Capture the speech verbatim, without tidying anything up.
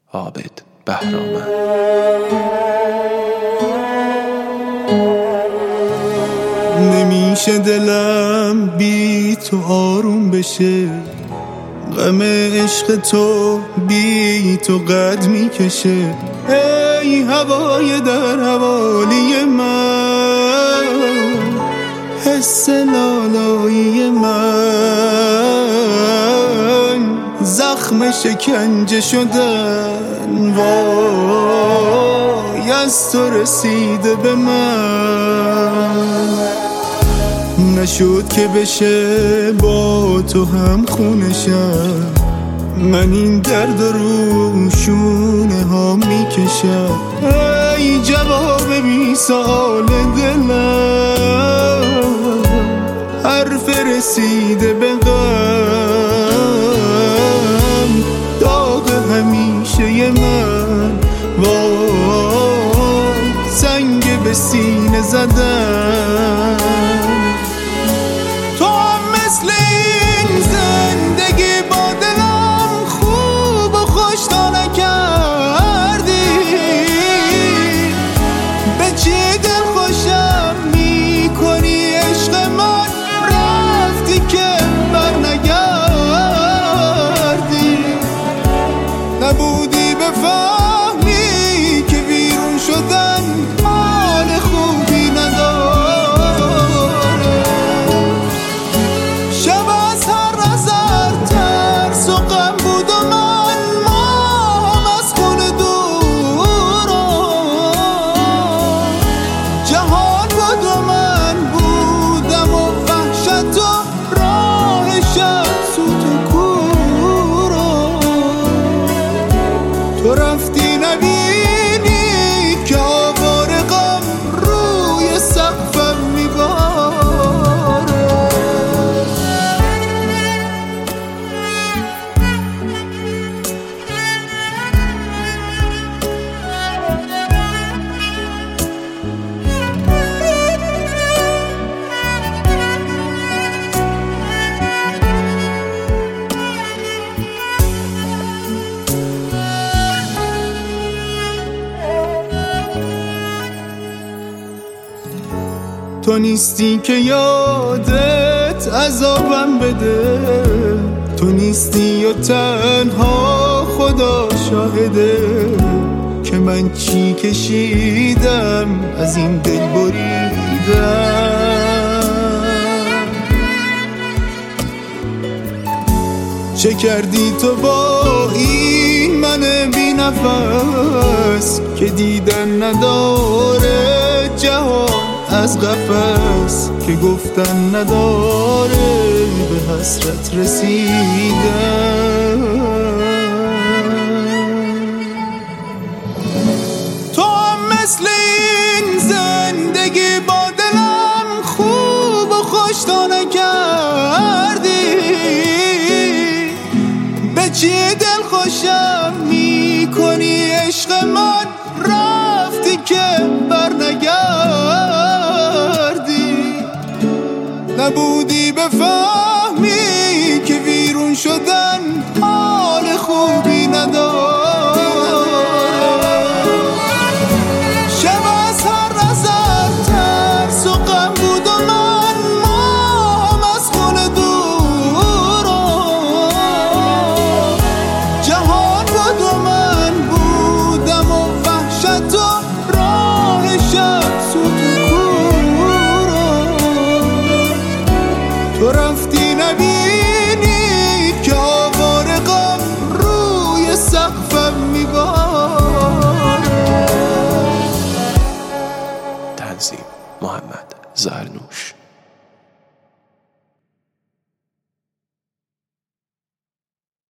عابد بهرامند. نمیشه دلم بی تو آروم بشه، غم عشق تو بی تو قد میکشه. ای هوای در حوالی من، حس لالایی من، زخم شکنجه شدن وای از تو رسیده به من. نشد که بشه با تو هم خونشم، من این درد رو شونه ها میکشم. ای جواب بی سؤال دلم، حرف رسیده به غم، داغ همیشه من وای سنگ به سینه زدم. تو هم مثل این زندگی با دلم خوب و خوش تا نکردی، به چی دل خوشم میکنی عشق من، رفتی که بر نگردی. نبودی بفهمی که ویرون شدن حال خوبی نداره. شب از هر نظر ترس و غم بود و من ماهم از خونه دورم. جهان بود و من بودم و وحشت و راه شب سوت و کورم. تو رفتی نبینی که آوار غم روی سقفم میباره. تو نیستی که یادت عذابم بده، تو نیستی و تنها خدا شاهده که من چی کشیدم از این دل بریدم. چه کردی تو با این من بی نفس که دیدن نداره جهان از قفس، که گفتن نداره به حسرت رسیدن. تو هم مثل این زندگی با دلم خوب و خوش تا نکردی، به چی دل خوشم میکنی عشق من، رفتی که بر نگردی. نبودی بفهمی که ویرون شدن حال خوبی نداره. شب از هر نظر ترس و غم بود و من ماهم از خونه دورم. جهان بود و من بودم و وحشت و راه شب سوت و کورم. تو رفتی نبینی که آوار غم روی سقفم میباره. تنظیم محمد زرنوش.